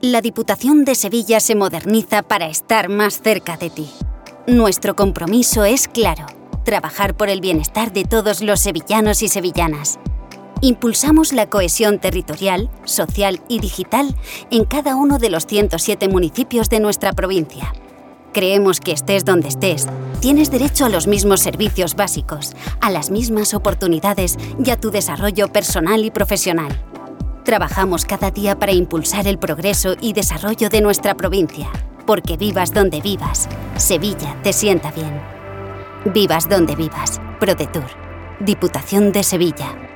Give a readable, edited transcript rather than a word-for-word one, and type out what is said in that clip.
La Diputación de Sevilla se moderniza para estar más cerca de ti. Nuestro compromiso es claro: trabajar por el bienestar de todos los sevillanos y sevillanas. Impulsamos la cohesión territorial, social y digital en cada uno de los 107 municipios de nuestra provincia. Creemos que estés donde estés, tienes derecho a los mismos servicios básicos, a las mismas oportunidades y a tu desarrollo personal y profesional. Trabajamos cada día para impulsar el progreso y desarrollo de nuestra provincia, porque vivas donde vivas, Sevilla te sienta bien. Vivas donde vivas. ProDetour. Diputación de Sevilla.